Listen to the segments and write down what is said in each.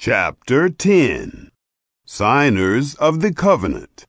Chapter 10. Signers of the Covenant.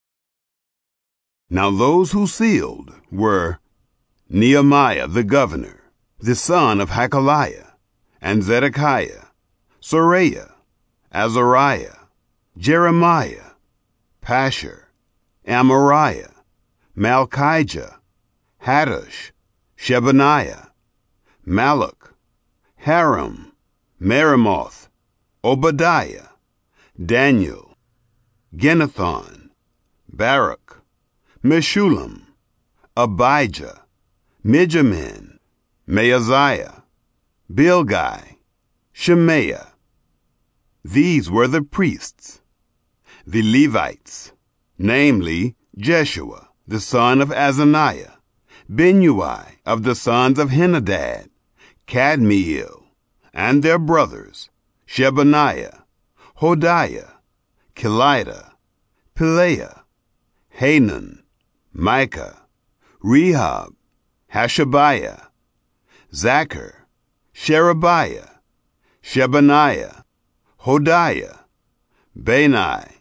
Now those who sealed were Nehemiah the governor, the son of Hakaliah, and Zedekiah, Seraiah, Azariah, Jeremiah, Pashur, Amariah, Malchijah, Hattush, Shebaniah, Malluch, Haram, Meremoth, Obadiah, Daniel, Ginnethon, Baruch, Meshullam, Abijah, Mijamin, Maaziah, Bilgai, Shemaiah. These were the priests. The Levites, namely Jeshua, the son of Azaniah, Binnui of the sons of Henadad, Kadmiel, and their brothers, Shebaniah, Hodiah, Kelita, Pelaiah, Hanan, Micah, Rehob, Hashabiah, Zachar, Sherebiah, Shebaniah, Hodiah, Bani,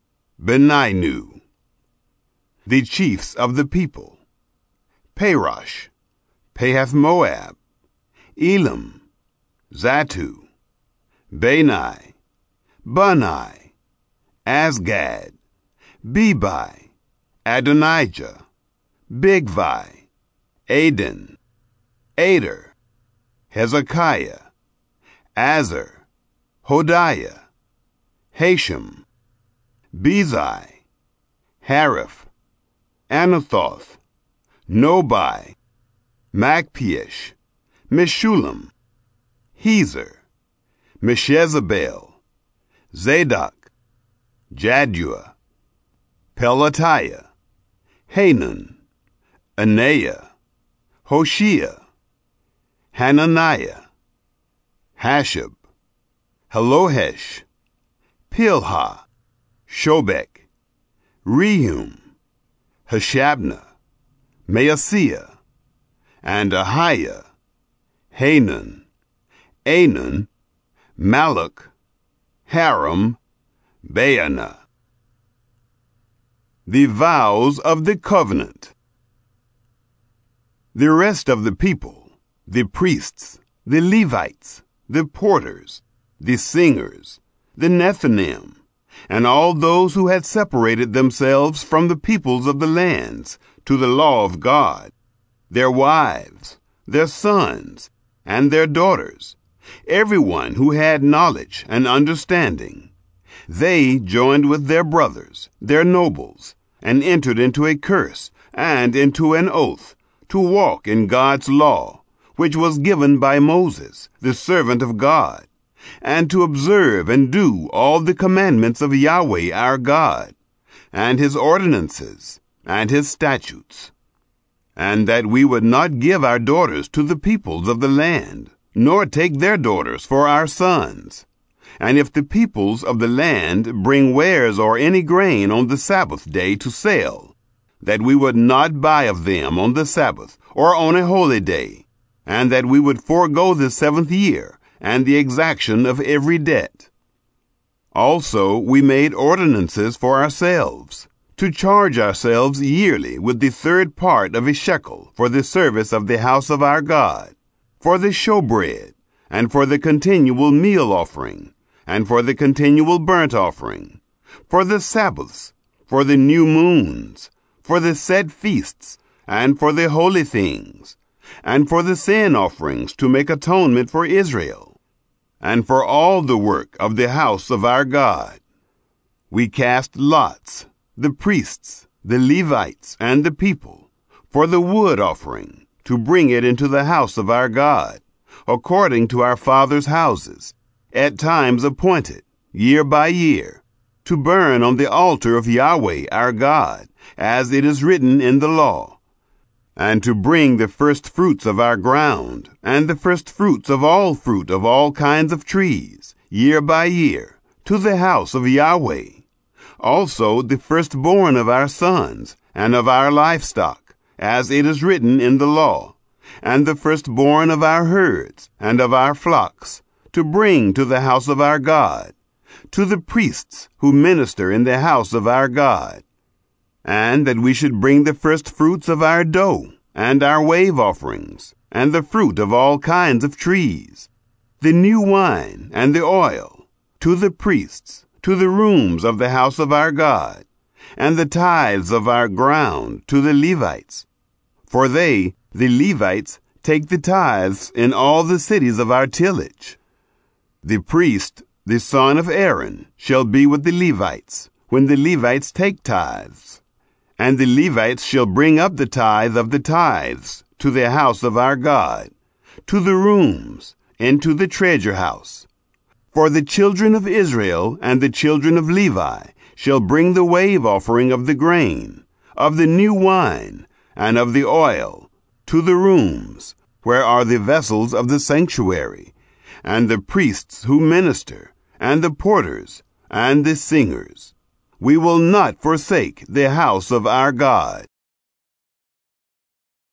Beninu. The chiefs of the people: Parosh, Pahath-Moab, Elam, Zatu, Bani, Bunai, Asgad, Bebai, Adonijah, Bigvai, Adin, Ader, Hezekiah, Azar, Hodiah, Hashem, Bezai, Hariph, Anathoth, Nobai, Makpish, Meshullam, Hezer, Meshezabel, Zadok, Jaddua, Pelatiah, Hanan, Anaiah, Hoshea, Hananiah, Hashab, Halohesh, Pilha, Shobek, Rehum, Hashabnah, Maaseiah, and Ahiah, Hanan, Anan, Malluch, Haram, Baanah. The vows of the covenant. The rest of the people, the priests, the Levites, the porters, the singers, the Nethinim, and all those who had separated themselves from the peoples of the lands to the law of God, their wives, their sons, and their daughters, everyone who had knowledge and understanding, they joined with their brothers, their nobles, and entered into a curse and into an oath to walk in God's law, which was given by Moses, the servant of God, and to observe and do all the commandments of Yahweh our God, and his ordinances, and his statutes, and that we would not give our daughters to the peoples of the land, nor take their daughters for our sons. And if the peoples of the land bring wares or any grain on the Sabbath day to sell, that we would not buy of them on the Sabbath or on a holy day, and that we would forego the 7th year and the exaction of every debt. Also we made ordinances for ourselves, to charge ourselves yearly with the 3rd part of a shekel for the service of the house of our God, for the showbread, and for the continual meal offering, and for the continual burnt offering, for the Sabbaths, for the new moons, for the set feasts, and for the holy things, and for the sin offerings to make atonement for Israel, and for all the work of the house of our God. We cast lots, the priests, the Levites, and the people, for the wood offering, to bring it into the house of our God, according to our fathers' houses, at times appointed, year by year, to burn on the altar of Yahweh our God, as it is written in the law, and to bring the first fruits of our ground, and the first fruits of all fruit of all kinds of trees, year by year, to the house of Yahweh. Also the firstborn of our sons, and of our livestock, as it is written in the law, and the firstborn of our herds, and of our flocks, to bring to the house of our God, to the priests who minister in the house of our God, and that we should bring the first fruits of our dough, and our wave offerings, and the fruit of all kinds of trees, the new wine and the oil, to the priests, to the rooms of the house of our God, and the tithes of our ground to the Levites. For they, the Levites, take the tithes in all the cities of our tillage. The priest, the son of Aaron, shall be with the Levites, when the Levites take tithes. And the Levites shall bring up the tithe of the tithes to the house of our God, to the rooms, and to the treasure house. For the children of Israel and the children of Levi shall bring the wave offering of the grain, of the new wine, and of the oil, to the rooms, where are the vessels of the sanctuary, and the priests who minister, and the porters, and the singers. We will not forsake the house of our God.